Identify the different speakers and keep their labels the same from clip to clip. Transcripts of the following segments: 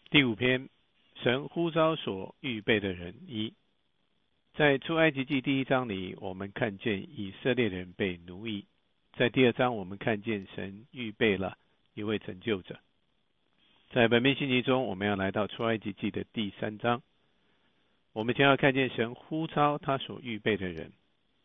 Speaker 1: 第五篇，神呼召所预备的人一。在出埃及记第一章里，我们看见以色列人被奴役；在第二章，我们看见神预备了一位拯救者。在本篇信息中，我们要来到出埃及记的第三章，我们将要看见神呼召他所预备的人。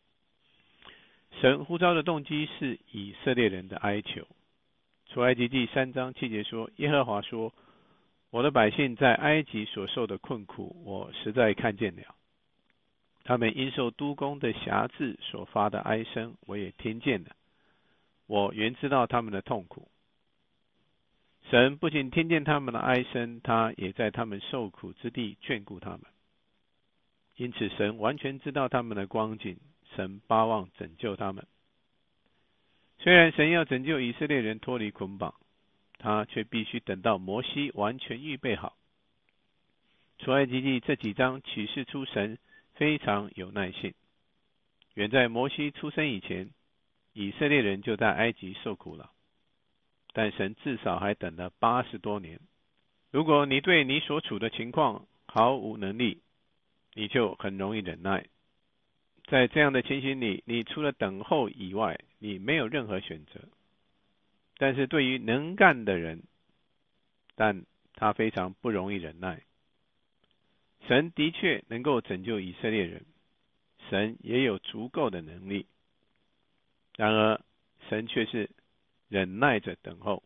Speaker 1: 神呼召的动机是以色列人的哀求。出埃及记3章7节说，耶和华说，我的百姓在埃及所受的困苦，我实在看见了。他们因受督工的辖制所发的哀声，我也听见了。我原知道他们的痛苦。神不仅听见他们的哀声，他也在他们受苦之地眷顾他们。因此，神完全知道他们的光景，神巴望拯救他们。虽然神要拯救以色列人脱离捆绑，他却必须等到摩西完全预备好。出埃及记这几章启示出神非常有耐性。远在摩西出生以前，以色列人就在埃及受苦了，但神至少还等了80多年。如果你对你所处的情况毫无能力，你就很容易忍耐。在这样的情形里，你除了等候以外，你没有任何选择。但是对于能干的人，但他非常不容易忍耐。神的确能够拯救以色列人，神也有足够的能力。然而，神却是忍耐着等候。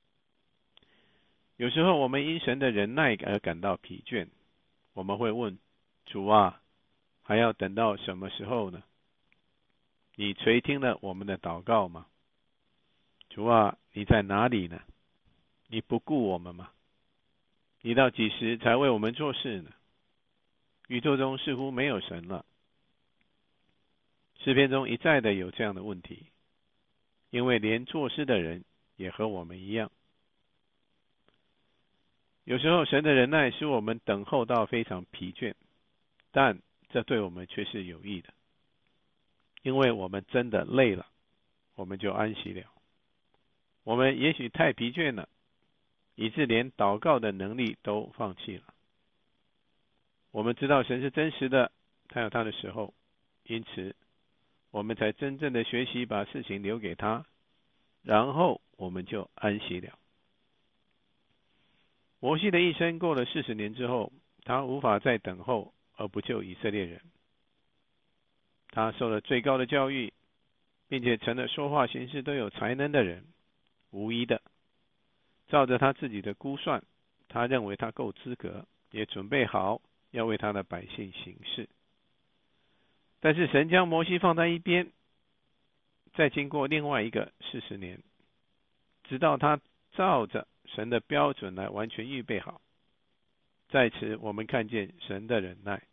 Speaker 1: 有时候我们因神的忍耐而感到疲倦，我们会问主啊，还要等到什么时候呢？你垂听了我们的祷告吗？主啊，你在哪里呢？你不顾我们吗？你到几时才为我们做事呢？宇宙中似乎没有神了。诗篇中一再的有这样的问题，因为连作诗的人也和我们一样。有时候神的忍耐使我们等候到非常疲倦，但这对我们却是有益的，因为我们真的累了，我们就安息了。我们也许太疲倦了，以致连祷告的能力都放弃了。我们知道神是真实的，他有他的时候，因此我们才真正的学习把事情留给他，然后我们就安息了。摩西的一生过了40年之后，他无法再等候而不救以色列人。他受了最高的教育，并且成了说话行事都有才能的人，无疑的。照着他自己的估算，他认为他够资格，也准备好要为他的百姓行事。但是神将摩西放在一边，再经过另外一个40年，直到他照着神的标准来完全预备好。在此我们看见神的忍耐。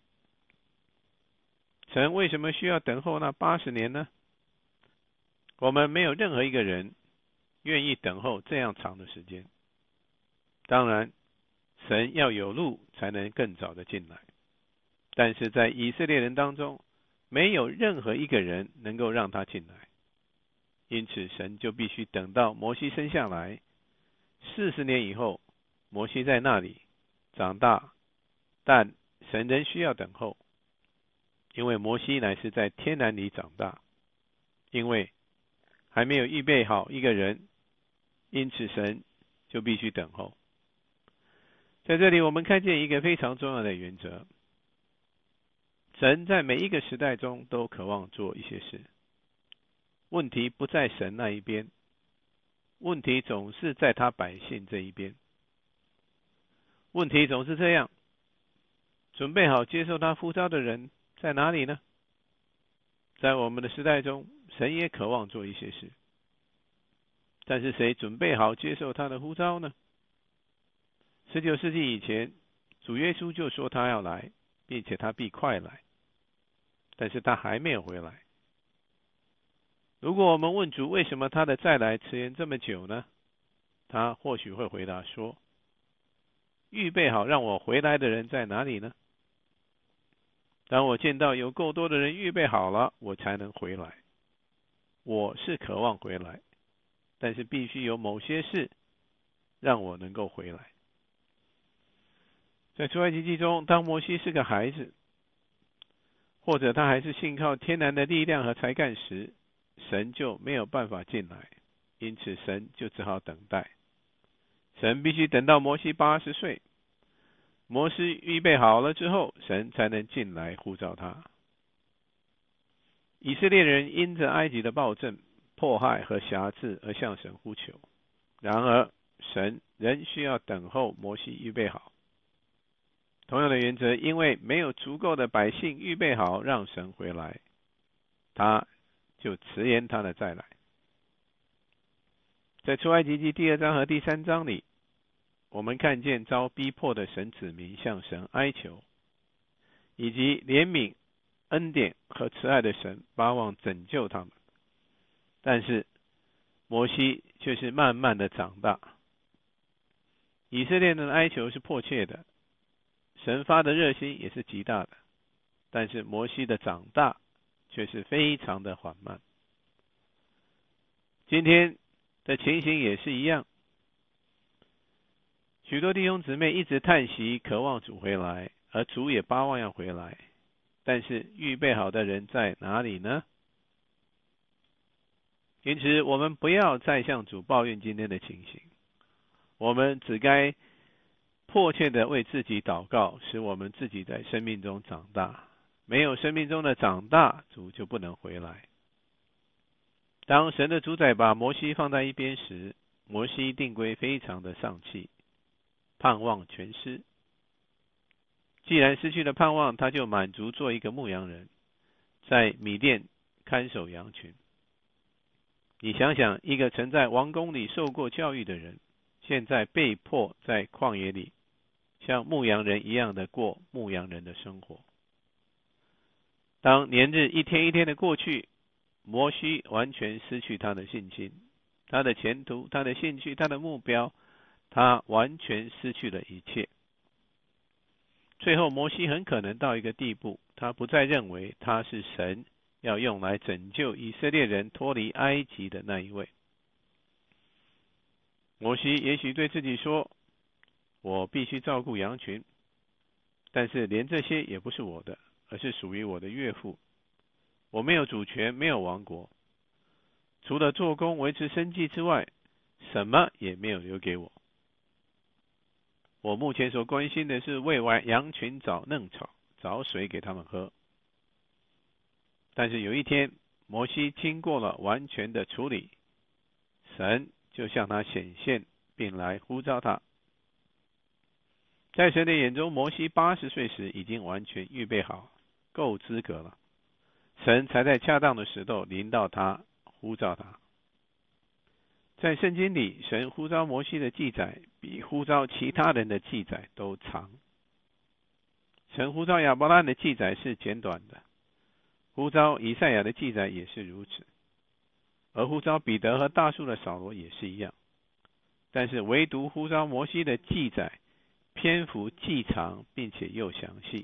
Speaker 1: 神为什么需要等候那80年呢？我们没有任何一个人愿意等候这样长的时间。当然，神要有路才能更早的进来。但是在以色列人当中，没有任何一个人能够让他进来。因此神就必须等到摩西生下来，40年以后，摩西在那里长大，但神仍需要等候，因为摩西乃是在天然里长大，因为还没有预备好一个人，因此神就必须等候。在这里我们看见一个非常重要的原则，神在每一个时代中都渴望做一些事。问题不在神那一边，问题总是在他百姓这一边。问题总是这样，准备好接受他呼召的人在哪里呢？在我们的时代中，神也渴望做一些事，但是谁准备好接受他的呼召呢？19世纪以前，主耶稣就说他要来，并且他必快来，但是他还没有回来。如果我们问主为什么他的再来迟延这么久呢？他或许会回答说，预备好让我回来的人在哪里呢？当我见到有够多的人预备好了，我才能回来。我是渴望回来，但是必须有某些事让我能够回来。 在出埃及记中，当摩西是个孩子，或者他还是信靠天然的力量和才干时，神就没有办法进来，因此神就只好等待。神必须等到摩西80岁，摩西预备好了之后，神才能进来呼召他。以色列人因着埃及的暴政、迫害和辖制而向神呼求，然而神仍需要等候摩西预备好。同样的原则，因为没有足够的百姓预备好让神回来，他就迟延他的再来。在出埃及记2章和第3章里，我们看见遭逼迫的神子民向神哀求，以及怜悯、恩典和慈爱的神巴望拯救他们。但是摩西却是慢慢的长大。以色列人的哀求是迫切的，神发的热心也是极大的，但是摩西的长大却是非常的缓慢。今天的情形也是一样，许多弟兄姊妹一直叹息渴望主回来，而主也巴望要回来，但是预备好的人在哪里呢？因此我们不要再向主抱怨今天的情形，我们只该迫切的为自己祷告，使我们自己在生命中长大。没有生命中的长大，主就不能回来。当神的主宰把摩西放在一边时，摩西定规非常的丧气，盼望全失。既然失去了盼望，他就满足做一个牧羊人，在米甸看守羊群。你想想，一个曾在王宫里受过教育的人，现在被迫在旷野里像牧羊人一样的过牧羊人的生活。当年日一天一天的过去，摩西完全失去他的信心，他的前途，他的兴趣，他的目标，他完全失去了一切。最后摩西很可能到一个地步，他不再认为他是神要用来拯救以色列人脱离埃及的那一位。摩西也许对自己说，我必须照顾羊群，但是连这些也不是我的，而是属于我的岳父。我没有主权，没有王国，除了做工维持生计之外，什么也没有留给我。我目前所关心的是为羊群找嫩草，找水给他们喝。但是有一天，摩西经过了完全的处理，神就向他显现，并来呼召他。在神的眼中，摩西80岁时已经完全预备好，够资格了。神才在恰当的时候临到他，呼召他。在圣经里，神呼召摩西的记载比呼召其他人的记载都长。神呼召亚伯拉罕的记载是简短的，呼召以赛亚的记载也是如此，而呼召彼得和大数的扫罗也是一样。但是唯独呼召摩西的记载篇幅既长并且又详细。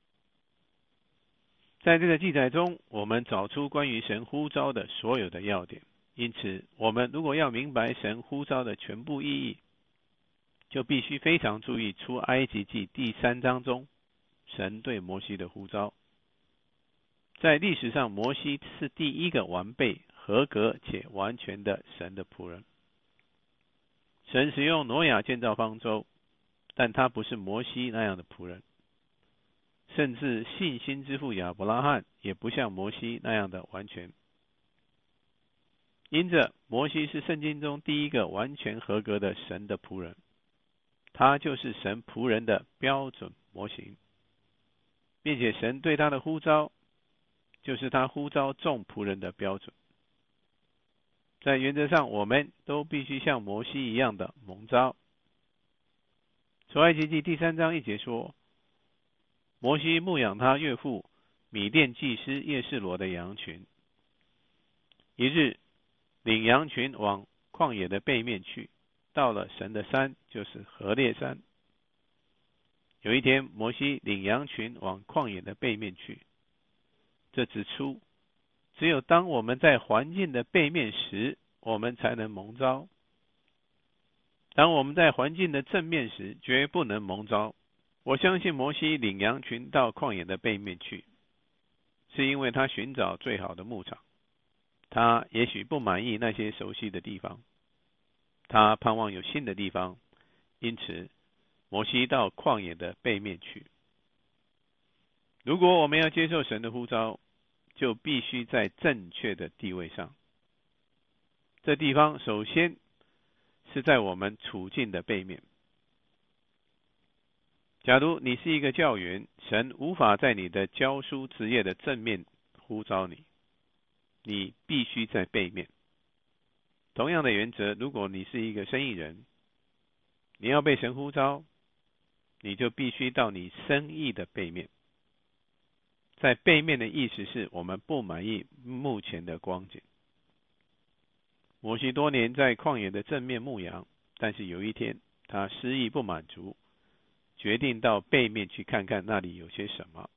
Speaker 1: 在这个记载中，我们找出关于神呼召的所有的要点。因此，我们如果要明白神呼召的全部意义，就必须非常注意出埃及记第3章中神对摩西的呼召。在历史上，摩西是第一个完备、合格且完全的神的仆人。神使用挪亚建造方舟，但他不是摩西那样的仆人。甚至信心之父亚伯拉罕也不像摩西那样的完全。因着摩西是圣经中第一个完全合格的神的仆人，他就是神仆人的标准模型，并且神对他的呼召就是他呼召众仆人的标准。在原则上，我们都必须像摩西一样的蒙召。出埃及记第3章1节说，摩西牧养他岳父米甸祭司叶示罗的羊群。一日，领羊群往旷野的背面去，到了神的山，就是何烈山。有一天，摩西领羊群往旷野的背面去。这指出，只有当我们在环境的背面时，我们才能蒙召。当我们在环境的正面时，绝不能蒙召。 我相信摩西领羊群到旷野的背面去，是因为他寻找最好的牧场。他也许不满意那些熟悉的地方，他盼望有新的地方，因此摩西到旷野的背面去。如果我们要接受神的呼召，就必须在正确的地位上。这地方首先是在我们处境的背面。假如你是一个教员，神无法在你的教书职业的正面呼召你，你必须在背面。同样的原则，如果你是一个生意人，你要被神呼召，你就必须到你生意的背面。在背面的意思是我们不满意目前的光景。摩西多年在旷野的正面牧羊，但是有一天他失意不满足，决定到背面去看看那里有些什么。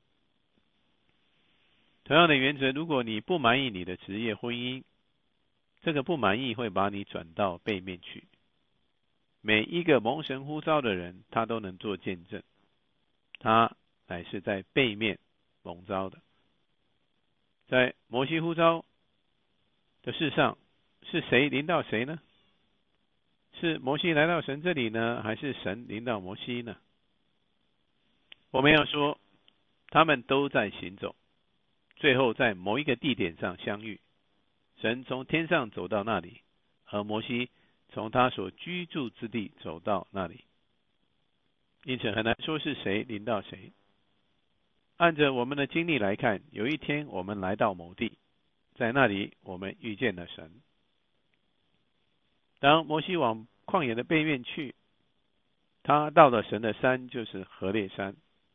Speaker 1: 同样的原则，如果你不满意你的职业婚姻，这个不满意会把你转到背面去。每一个蒙神呼召的人，他都能做见证，他乃是在背面蒙召的。在摩西呼召的事上，是谁临到谁呢？是摩西来到神这里呢，还是神临到摩西呢？我们要说，他们都在行走，最后在某一个地点上相遇。神从天上走到那里，而摩西从他所居住之地走到那里。因此很难说是谁临到谁。按着我们的经历来看，有一天我们来到某地，在那里我们遇见了神。当摩西往旷野的背面去，他到了神的山，就是何烈山。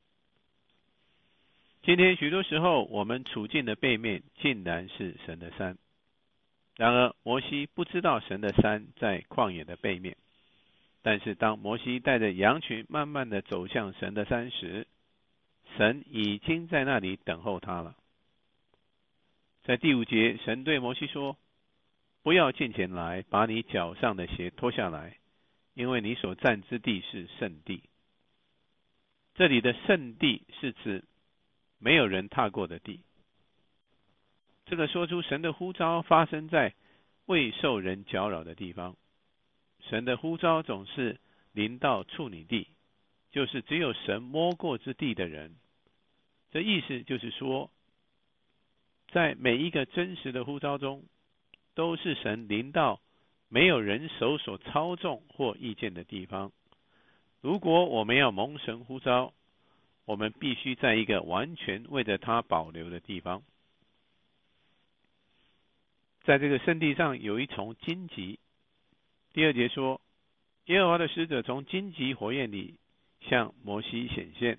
Speaker 1: 今天许多时候，我们处境的背面竟然是神的山。然而摩西不知道神的山在旷野的背面，但是当摩西带着羊群慢慢的走向神的山时，神已经在那里等候他了。在第5节，神对摩西说，不要近前来，把你脚上的鞋脱下来，因为你所站之地是圣地。这里的圣地是指没有人踏过的地。这个说出神的呼召发生在未受人搅扰的地方。神的呼召总是临到处女地，就是只有神摸过之地的人。这意思就是说，在每一个真实的呼召中，都是神临到没有人手所操纵或意见的地方。如果我们要蒙神呼召，我们必须在一个完全为着他保留的地方。在这个圣地上有一丛荆棘。第2节说，耶和华的使者从荆棘火焰里向摩西显现。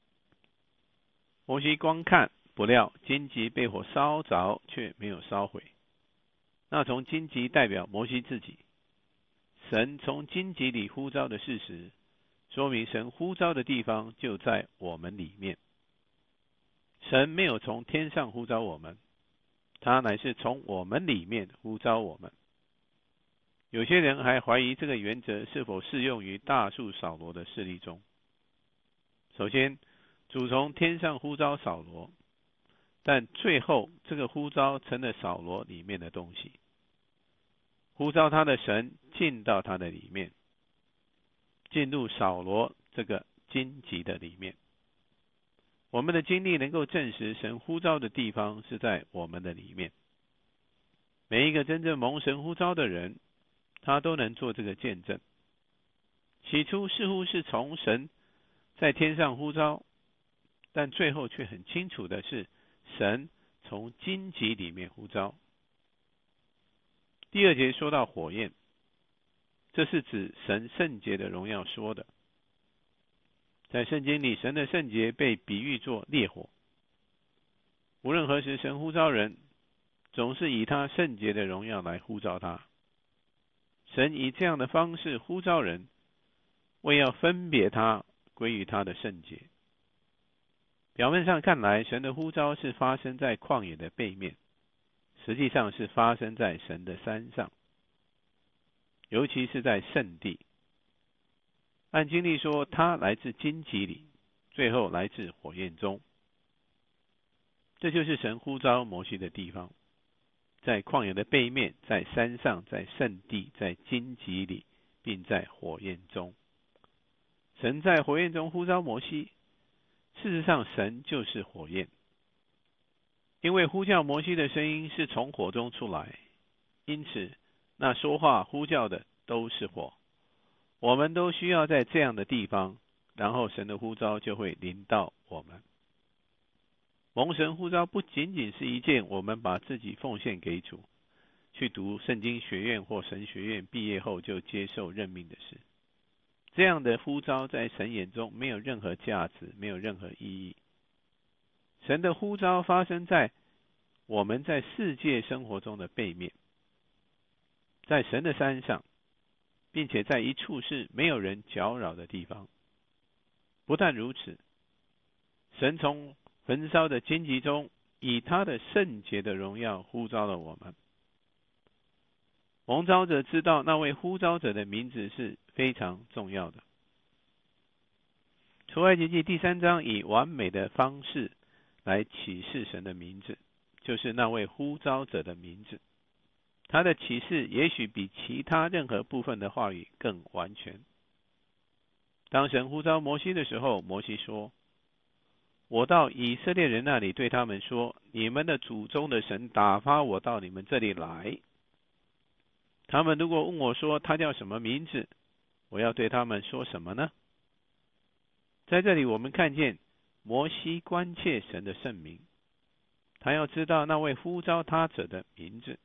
Speaker 1: 摩西观看，不料荆棘被火烧着，却没有烧毁。那从荆棘代表摩西自己。神从荆棘里呼召的事实，说明神呼召的地方就在我们里面。神没有从天上呼召我们，他乃是从我们里面呼召我们。有些人还怀疑这个原则是否适用于大数扫罗的事例中。首先，主从天上呼召扫罗，但最后这个呼召成了扫罗里面的东西。呼召他的神进到他的里面，进入扫罗这个荆棘的里面。我们的经历能够证实神呼召的地方是在我们的里面。每一个真正蒙神呼召的人，他都能做这个见证。起初似乎是从神在天上呼召，但最后却很清楚的是神从荆棘里面呼召。第2节说到火焰，这是指神圣洁的荣耀说的。在圣经里，神的圣洁被比喻作烈火。无论何时，神呼召人，总是以他圣洁的荣耀来呼召他。神以这样的方式呼召人，为要分别他归于他的圣洁。表面上看来，神的呼召是发生在旷野的背面，实际上是发生在神的山上，尤其是在圣地。按经历说，他来自荆棘里， 最后来自火焰中。这就是神呼召摩西的地方，在旷野的背面，在山上，在圣地，在荆棘里，并在火焰中。神在火焰中呼召摩西，事实上神就是火焰，因为呼叫摩西的声音是从火中出来，因此那说话呼叫的都是火。我们都需要在这样的地方，然后神的呼召就会临到我们。蒙神呼召不仅仅是一件我们把自己奉献给主，去读圣经学院或神学院毕业后就接受任命的事。这样的呼召在神眼中没有任何价值，没有任何意义。神的呼召发生在我们在世界生活中的背面，在神的山上，并且在一处是没有人搅扰的地方。不但如此，神从焚烧的荆棘中，以他的圣洁的荣耀呼召了我们。蒙召者知道那位呼召者的名字是非常重要的。出埃及记第3章以完美的方式来启示神的名字，就是那位呼召者的名字。他的启示也许比其他任何部分的话语更完全。当神呼召摩西的时候，摩西说：我到以色列人那里对他们说，你们的祖宗的神打发我到你们这里来。他们如果问我说他叫什么名字，我要对他们说什么呢？在这里我们看见摩西关切神的圣名，他要知道那位呼召他者的名字。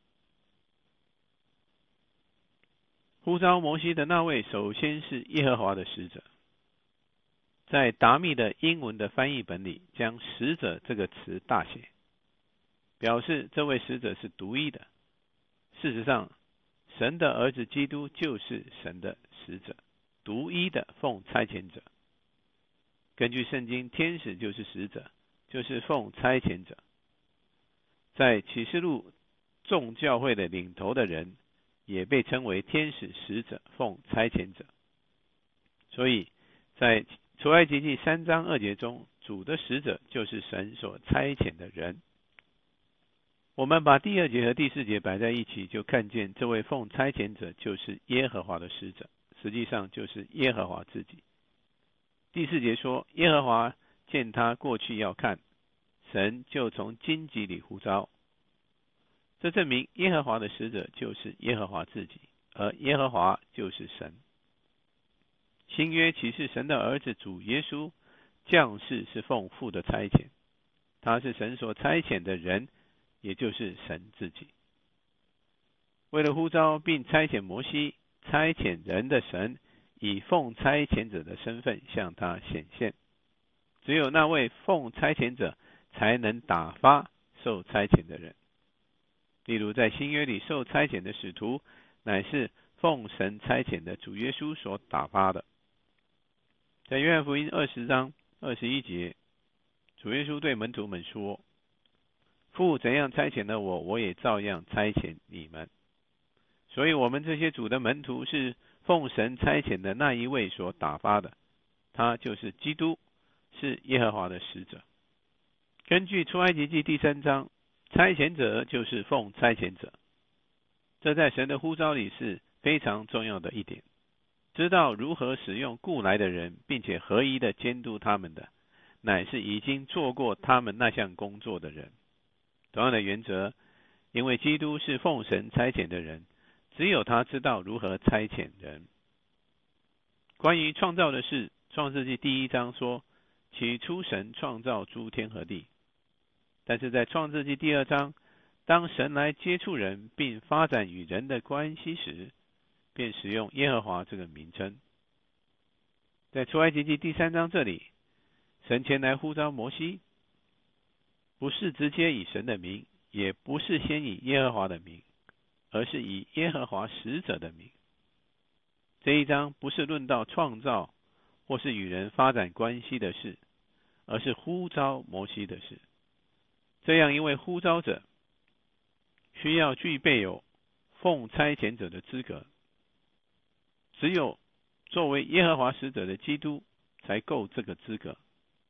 Speaker 1: 呼召摩西的那位首先是耶和华的使者。在达密的英文的翻译本里，将使者这个词大写，表示这位使者是独一的。事实上，神的儿子基督就是神的使者，独一的奉差遣者。根据圣经，天使就是使者，就是奉差遣者。在启示录，众教会的领头的人也被称为天使、使者、奉差遣者。所以在出埃及记3章2节中，主的使者就是神所差遣的人。我们把第2节和第4节摆在一起，就看见这位奉差遣者就是耶和华的使者，实际上就是耶和华自己。第4节说，耶和华见他过去要看，神就从荆棘里呼召。这证明耶和华的使者就是耶和华自己，而耶和华就是神。新约启示神的儿子主耶稣降世是奉父的差遣，他是神所差遣的人，也就是神自己。为了呼召并差遣摩西，差遣人的神以奉差遣者的身份向他显现。只有那位奉差遣者才能打发受差遣的人。例如在新约里受差遣的使徒，乃是奉神差遣的主耶稣所打发的。在约翰福音20章21节，主耶稣对门徒们说，父怎样差遣了我，我也照样差遣你们。所以我们这些主的门徒是奉神差遣的那一位所打发的，他就是基督，是耶和华的使者。根据出埃及记第3章，差遣者就是奉差遣者，这在神的呼召里是非常重要的一点。知道如何使用雇来的人，并且合一的监督他们的，乃是已经做过他们那项工作的人。同样的原则，因为基督是奉神差遣的人，只有他知道如何差遣人。关于创造的事，创世纪第1章说，起初神创造诸天和地。但是在创世纪第2章，当神来接触人并发展与人的关系时，便使用耶和华这个名称。在出埃及记第3章这里，神前来呼召摩西，不是直接以神的名，也不是先以耶和华的名，而是以耶和华使者的名。这一章不是论到创造或是与人发展关系的事，而是呼召摩西的事。这样一位呼召者需要具备有奉差遣者的资格，只有作为耶和华使者的基督才够这个资格。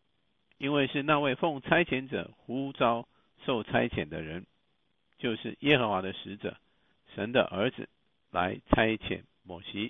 Speaker 1: 因为是那位奉差遣者呼召受差遣的人，就是耶和华的使者，神的儿子，来差遣摩西。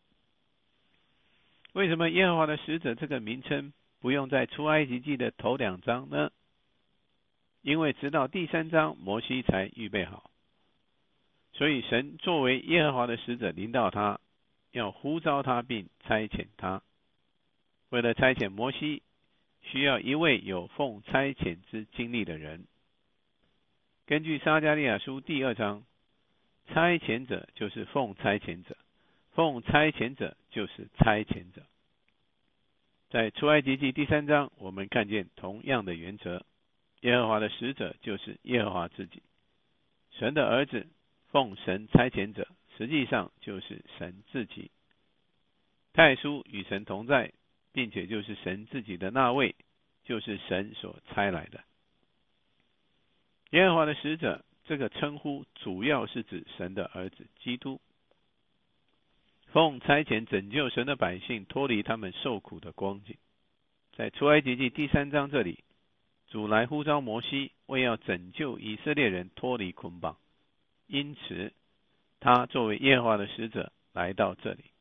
Speaker 1: 为什么耶和华的使者这个名称不用在出埃及记的头2章呢？因为直到第3章摩西才预备好，所以神作为耶和华的使者临到他，要呼召他并差遣他。为了差遣摩西，需要一位有奉差遣之经历的人。根据撒迦利亚书第2章，差遣者就是奉差遣者，奉差遣者就是差遣者。在出埃及记第3章，我们看见同样的原则，耶和华的使者就是耶和华自己，神的儿子奉神差遣者，实际上就是神自己。太初与神同在，并且就是神自己的那位，就是神所差来的。耶和华的使者这个称呼主要是指神的儿子基督，奉差遣拯救神的百姓脱离他们受苦的光景。在出埃及记第3章这里，主来呼召摩西，为要拯救以色列人脱离捆绑，因此他作为耶和华的使者来到这里。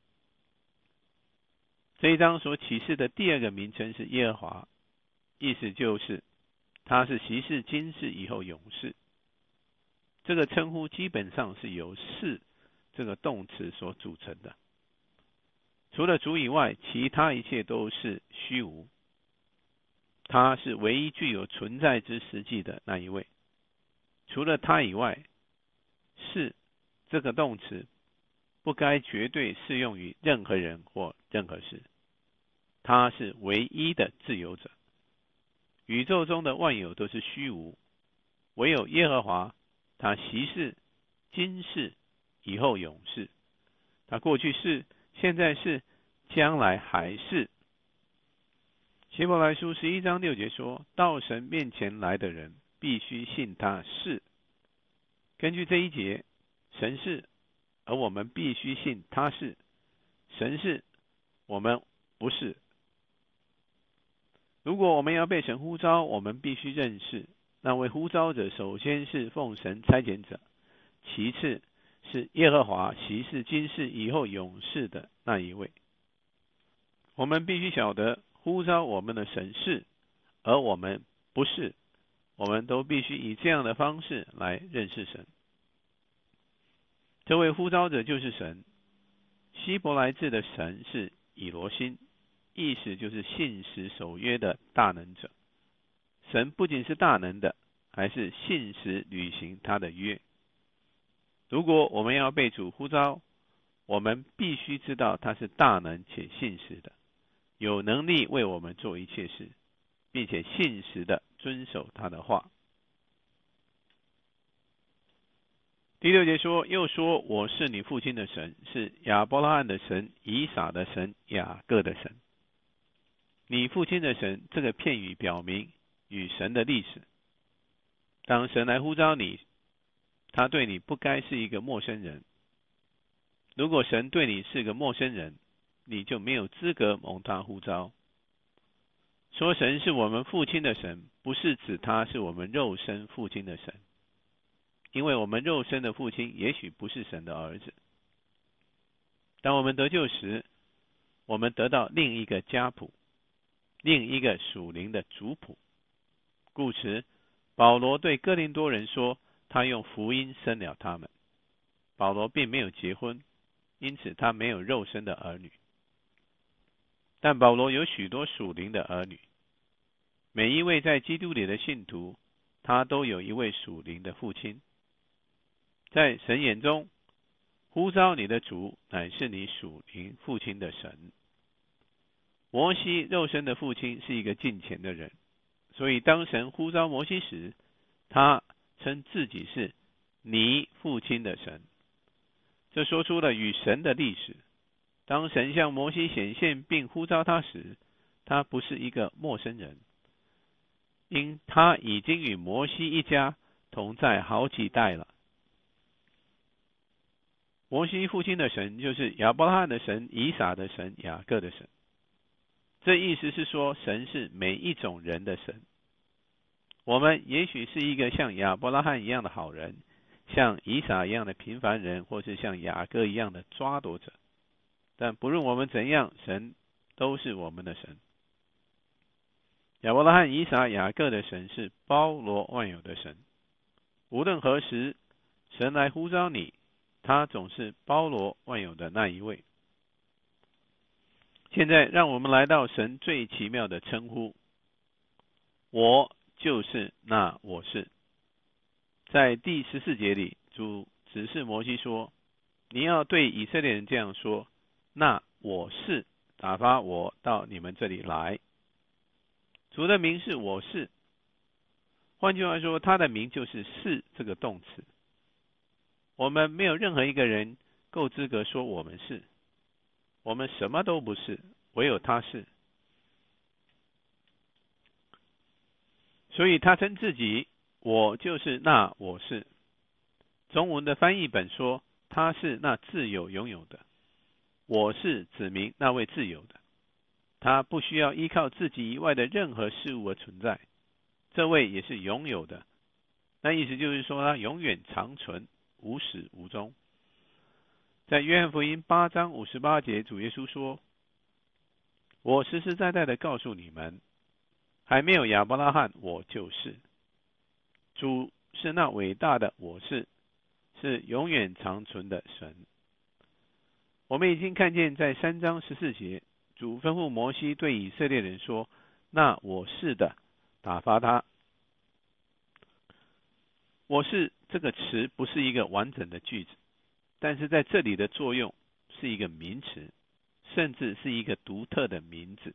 Speaker 1: 这一章所启示的第2个名称是耶和华，意思就是他是昔世今世以后永世。这个称呼基本上是由是这个动词所组成的，除了主以外，其他一切都是虚无。他是唯一具有存在之实际的那一位，除了他以外，是这个动词不该绝对适用于任何人或任何事。他是唯一的自由者。宇宙中的万有都是虚无，唯有耶和华，他昔世、今世、以后永世。他过去是，现在是，将来还是。希伯来书11章6节说，到神面前来的人必须信他是。根据这一节，神是，而我们必须信他是。神是，我们不是。如果我们要被神呼召，我们必须认识那位呼召者，首先是奉神差遣者，其次是耶和华昔世今世以后永世的那一位。我们必须晓得呼召我们的神是，而我们不是。我们都必须以这样的方式来认识神。这位呼召者就是神。希伯来字的神是以罗辛，意思就是信实守约的大能者。神不仅是大能的，还是信实履行他的约。如果我们要被主呼召，我们必须知道他是大能且信实的，有能力为我们做一切事，并且信实的遵守他的话。第6节说，又说我是你父亲的神，是亚伯拉罕的神，以撒的神，雅各的神。你父亲的神这个片语表明与神的历史。当神来呼召你，他对你不该是一个陌生人。如果神对你是个陌生人，你就没有资格蒙他呼召。说神是我们父亲的神，不是指他是我们肉身父亲的神，因为我们肉身的父亲也许不是神的儿子。当我们得救时，我们得到另一个家谱，另一个属灵的族谱。故此，保罗对哥林多人说，他用福音生了他们。保罗并没有结婚，因此他没有肉身的儿女。但保罗有许多属灵的儿女。每一位在基督里的信徒，他都有一位属灵的父亲。在神眼中，呼召你的主乃是你属灵父亲的神。摩西肉身的父亲是一个敬虔的人，所以当神呼召摩西时，他称自己是你父亲的神。这说出了与神的历史。当神向摩西显现并呼召他时，他不是一个陌生人，因他已经与摩西一家同在好几代了。摩西父亲的神就是亚伯拉罕的神、以撒的神、雅各的神。 这意思是说，神是每一种人的神。我们也许是一个像亚伯拉罕一样的好人，像以撒一样的平凡人，或是像雅各一样的抓夺者，但不论我们怎样，神都是我们的神。亚伯拉罕、以撒、雅各的神是包罗万有的神，无论何时，神来呼召你，他总是包罗万有的那一位。现在让我们来到神最奇妙的称呼，我就是那我是。在第14节里，主指示摩西说，你要对以色列人这样说，那我是打发我到你们这里来。主的名是我是，换句话说，他的名就是是这个动词。我们没有任何一个人够资格说我们是，我们什么都不是，唯有他是。所以他称自己，我就是那我是。中文的翻译本说，他是那自由拥有的，我是指明那位自由的，他不需要依靠自己以外的任何事物而存在，这位也是拥有的。那意思就是说，他永远长存，无始无终。在约翰福音8章58节，主耶稣说，我实实在在的告诉你们，还没有亚伯拉罕，我就是。主是那伟大的我是永远长存的神。我们已经看见在3章14节，主吩咐摩西对以色列人说，那我是的，打发他。我是这个词不是一个完整的句子，但是在这里的作用是一个名词，甚至是一个独特的名字。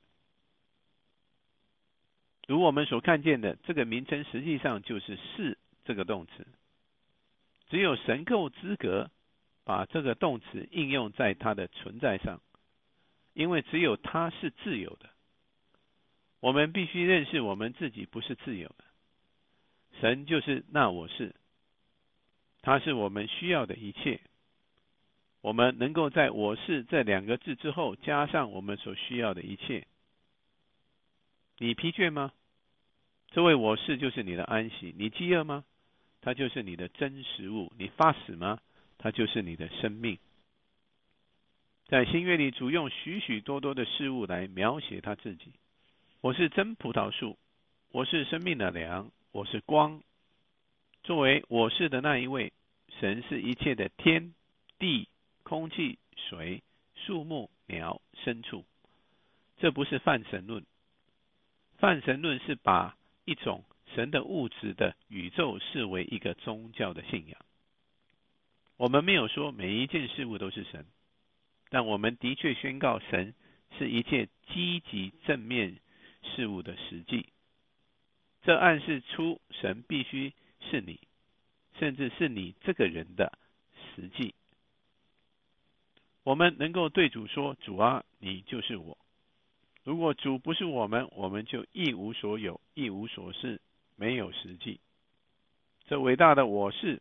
Speaker 1: 如我们所看见的，这个名称实际上就是是这个动词。只有神够资格把这个动词应用在他的存在上，因为只有他是自由的。我们必须认识我们自己不是自由的，神就是那我是，他是我们需要的一切。我们能够在我是这2个字之后加上我们所需要的一切。你疲倦吗？这位我是就是你的安息。你饥饿吗？它就是你的真食物。你发死吗？它就是你的生命。在新约里，主用许许多多的事物来描写他自己。我是真葡萄树，我是生命的粮，我是光。作为我是的那一位，神是一切的天地、空气、水、树木、鸟、牲畜。这不是泛神论。泛神论是把一种神的物质的宇宙视为一个宗教的信仰。我们没有说每一件事物都是神，但我们的确宣告神是一切积极正面事物的实际。这暗示出神必须是你，甚至是你这个人的实际。我们能够对主说，主啊，你就是我。如果主不是我们，我们就一无所有，一无所是，没有实际。这伟大的我是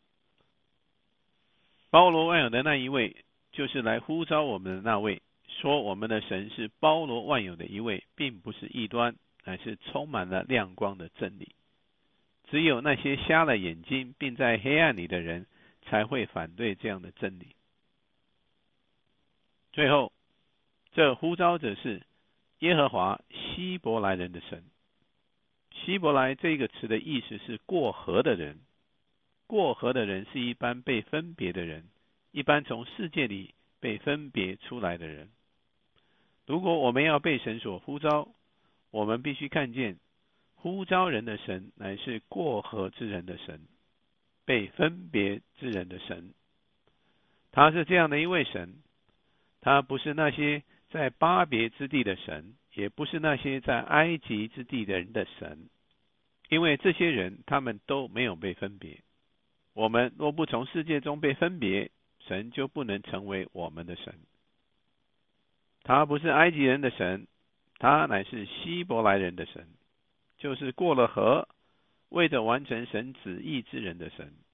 Speaker 1: 包罗万有的那一位，就是来呼召我们的那位。说我们的神是包罗万有的一位，并不是异端，乃是充满了亮光的真理。只有那些瞎了眼睛并在黑暗里的人，才会反对这样的真理。最后，这呼召者是耶和华希伯来人的神。希伯来这个词的意思是过河的人。过河的人是一般被分别的人，一般从世界里被分别出来的人。如果我们要被神所呼召，我们必须看见呼召人的神乃是过河之人的神，被分别之人的神。他是这样的一位神，他不是那些在巴别之地的神，也不是那些在埃及之地的人的神，因为这些人他们都没有被分别。我们若不从世界中被分别，神就不能成为我们的神。他不是埃及人的神，他乃是希伯来人的神，就是过了河，为着完成神旨意之人的神。